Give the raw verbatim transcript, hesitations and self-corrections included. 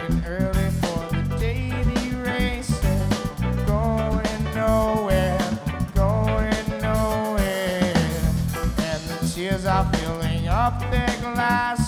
leaving early for the daily races, going nowhere, going nowhere. And the tears are filling up their glasses.